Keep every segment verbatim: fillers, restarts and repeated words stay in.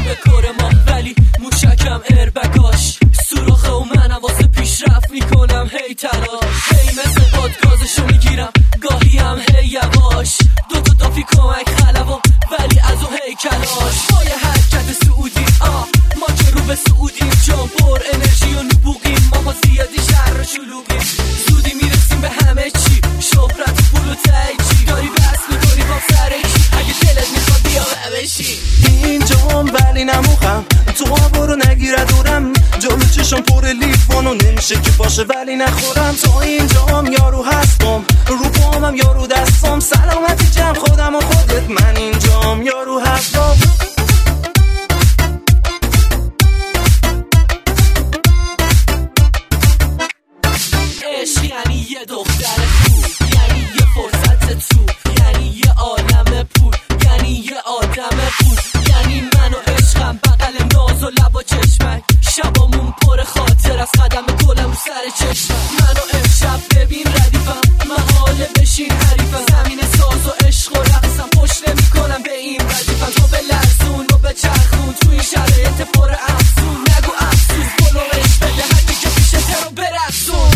به کار ما، ولی موشکم اربکاش سوراخه و من واسه پیشرفت میکنم هی تلاش، هی مثل بادگازشو میگیرم گاهی هم هی یواش، دوتا دافی کمک خلبا ولی از اون هی کلاش. با یه حرکت سعودی آه ما که رو به سعودیم، جان پر انرژی و نبوغیم، ما با زیادی شهر و شلوغیم، زودی میرسیم به همه چی، شهرت پول و تایچی، داری بس میکنی با سر چی، اگه دلت میخواد بیا بشی اینجام ولی نموخم تو برو نگیره دورم، جلو چشم پر لیوانو نمیشه که باشه ولی نخورم، تا اینجام یارو هستم رو پامم یارو دستم، سلامتی جمع خودم و خودت، من اینجام یارو هستم. عشق یعنی یه دختر خوب، یعنی یه فرصت تو، یعنی یه عالم پول، یعنی یه آدم پول، یعنی من و عشقم بغل ناز و لب و چشمک، شبامون پر خاطر از قدم گلم سر چشمک، منو امشب ببین ردیفم، محاله بشین حریفم، زمین ساز و عشق و رقصم، پشت نمی کنم به این ردیفم، تو به لرزون و به چرخون تو این شرایط پر افزون، نگو افسوس بلو عشق بده هرکی که پیشه ترو برقصون.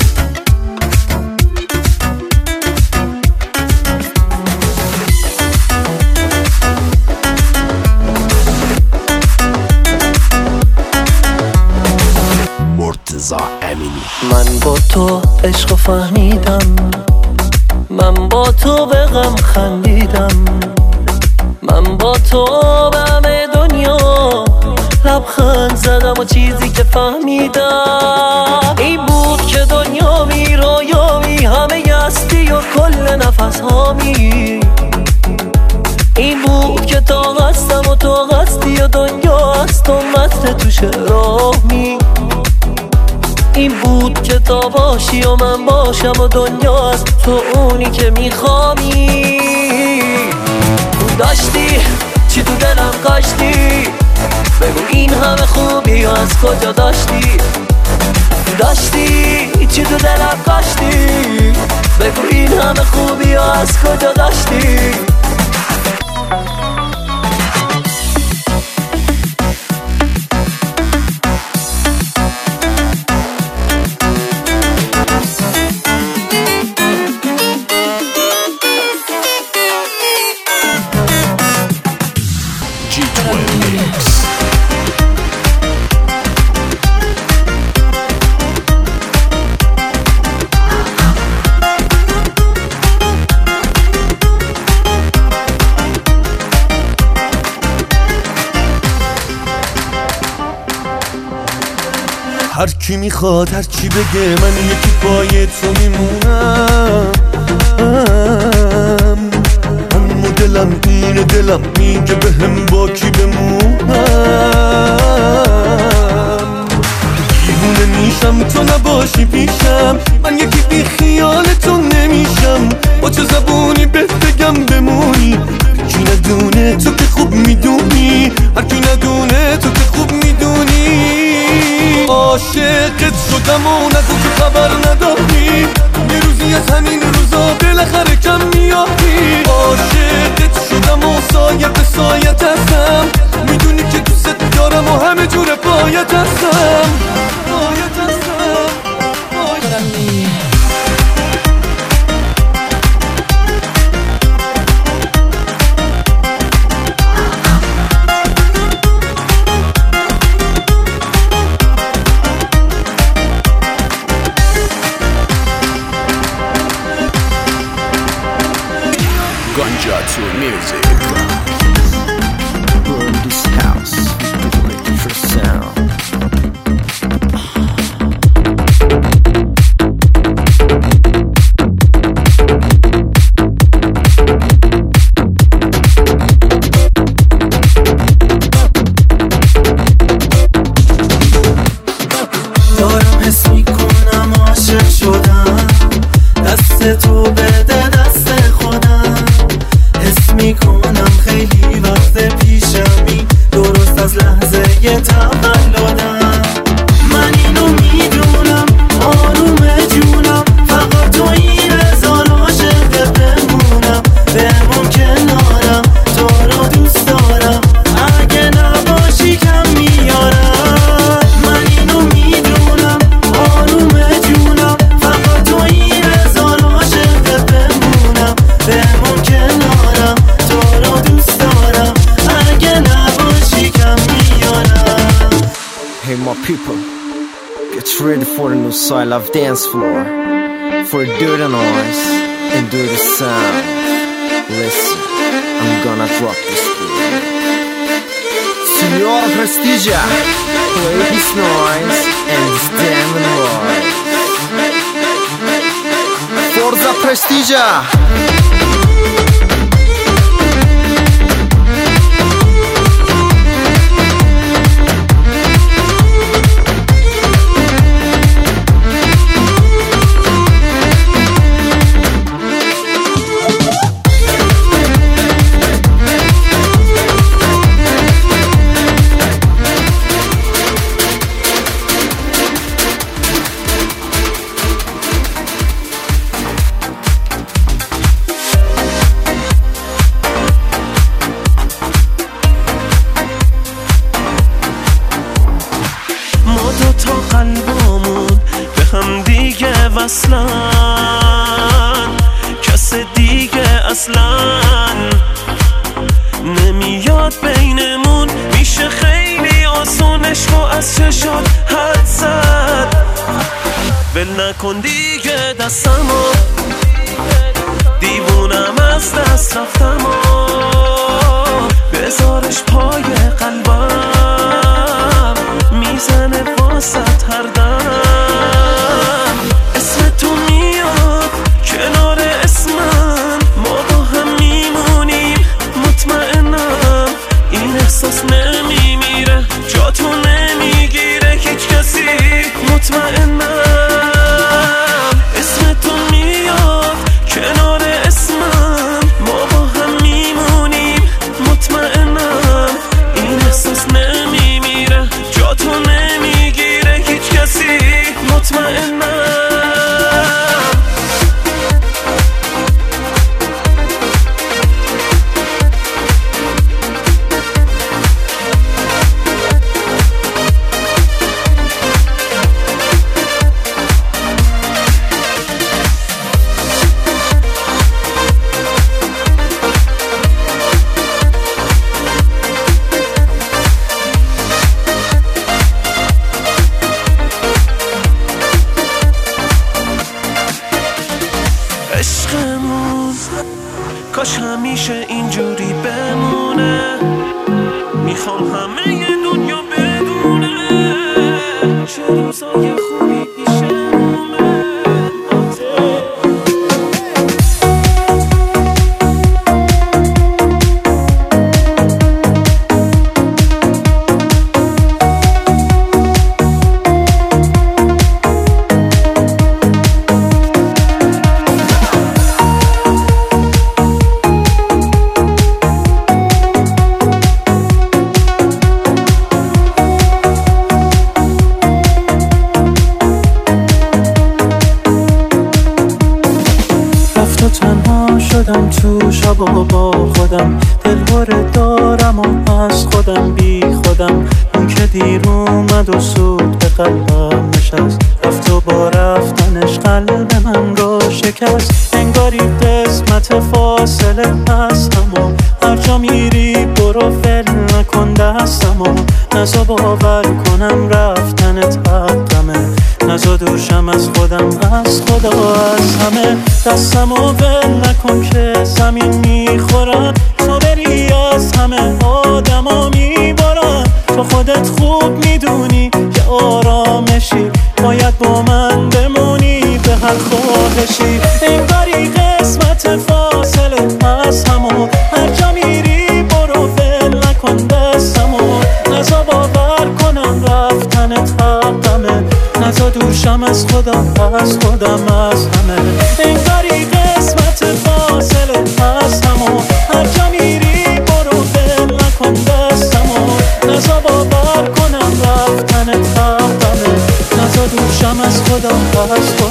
مرتضی امینی. من با تو عشق فهمیدم، من با تو به غم خندیدم، من با تو به همه دنیا لبخند زدم و چیزی که فهمیدم این بود که دنیا می رویامی، همه هستی و کل نفس هامی، این بود که تا هستم و تو هستی و دنیا هست و متن تو شرامی، این بود که تا باشی و من باشم و دنیا هست تو اونی که میخوامی. داشتی چی تو دلم کاشتی، بگو این همه خوبی از کجا داشتی، داشتی چی تو دلم کاشتی، بگو این همه خوبی از کجا داشتی. هر کی میخواد هر چی بگه، من یکی پای تو میمونم، اما دلم اینه، دلم میگه بهم با کی بمونم، دیوونه میشم تو نباشی پیشم، من یکی بی خیال تو نمیشم، با چه زبونی بهت بگم بمونی، کی ندونه تو که خوب میدونی، هر کی ندونه تو که خوب میدونی، عاشقت شدم و نگو که خبر نداری، یه روزی از همین روزا بالاخره کم میافی، عاشقت شدم و سایه به سایت هستم، میدونی که دوست دارم و همه جور پایت هستم، پایت هستم، پایت هستم. Ganja to music. Burn this house with the first sound. دارم حس میکنم عاشق شدم، دست تو بده دست خودم، حس میکنم خیلی وقت پیشمی، درست از لحظه یه تولدم، من اینو میدونم آروم جونم، فقط تو این هزار عاشق بمونم، بمون کنارم تو رو دوست دارم، اگه نباشه people, get ready for the new style of dance floor, for dirty noise and dirty sound. Listen, I'm gonna drop this beat. Signor Prestiggia, play this noise and this damn noise. Forza Prestiggia! قلبمون به هم دیگه وصلن، کس دیگه اصلا نمیاد بینمون. میشه خیلی آسونش رو از چشات حد زد. ول نکن دیگه دستمو، دیوونم از دست رفتم و بذارش پای قلبم، میزنه واسط هر دم. اسم تو میاد کنار اسمم، ما با هم میمونیم مطمئنم. این احساس نمیمیره، جا تو نمیگیره هیچ کسی، مطمئنم. اسم تو میاد کنار اسمم، ما با هم میمونیم مطمئنم. این احساس نمیمیره، جا تو نمیگیره هیچ کسی، مطمئنم. عشقمون کاش همیشه اینجوری بمونه، میخوام همه دنیا بدونه چه روزای خوبی پیشمونه. تنها شدم تو شب و با خودم، دلبر دارم و از خودم بی خودم. اون که دیر اومد و سود به قلبم نشست، رفت و با رفتنش قلب من رو شکست. انگاری قسمت فاصله هستم و هر جا میری برو ول نکن دستم و نزا باور کنم رفتنت حقمه، نزا دوشم از خودم از خدا از همه. دستم و ول نکن که زمین میخورم، تو بری از همه آدم ها میبارم. تو خودت خوب میدونی که آرامشی، باید با من بمونی به هر خواهشی. انگاری قسمت فاصله از همو هر جا میری برو ول نکن دستمو، نزا باور کنم رفتنت حقمه، نزا دوشم از خودم از خودم از همه. انگاری قسمت فاصله از همو هر جا میری برو ول نکن دستمو، نزا باور کنم رفتنت حقمه، نزا دوشم از خودم از